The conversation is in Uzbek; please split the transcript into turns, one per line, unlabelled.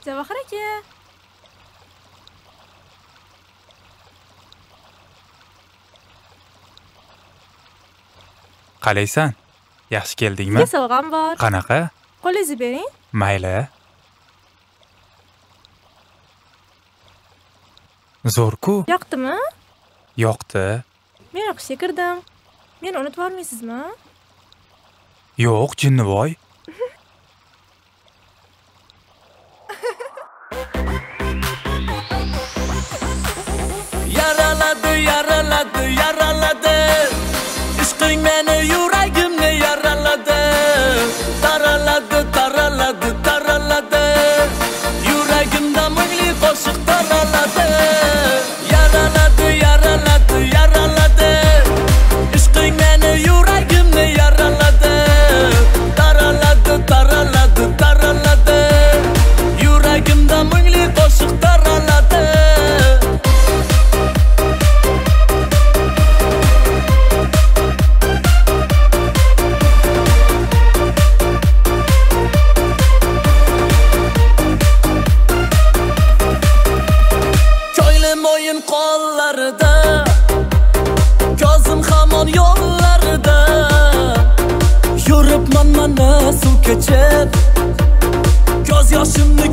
Javohir aka.
Qalaysan? Yaxshi keldingmi?
Sizga sovg'am bor.
Qanaqa?
Qo'lingizni bering.
Mayli. Zo'r-ku?
Yoqdimi?
Yoqdi.
Men o'qishga kirdim. Meni unutib olmaysizmi?
Yo'q, Jinnivoy.
Yaraladi. Ishqing meni yuragimni yaraladi. Taraladi. Yuragimda mingli qo'shiq taraladi. Yaraladi. Ishqing meni yuragimni yaraladi. Taraladi. Yuragimda mingli qo'shiq taraladi. Mo'yin qo'llarida, ko'zim hamon yo'llarida. Yuribman mana suv kechib, ko'z yoshimni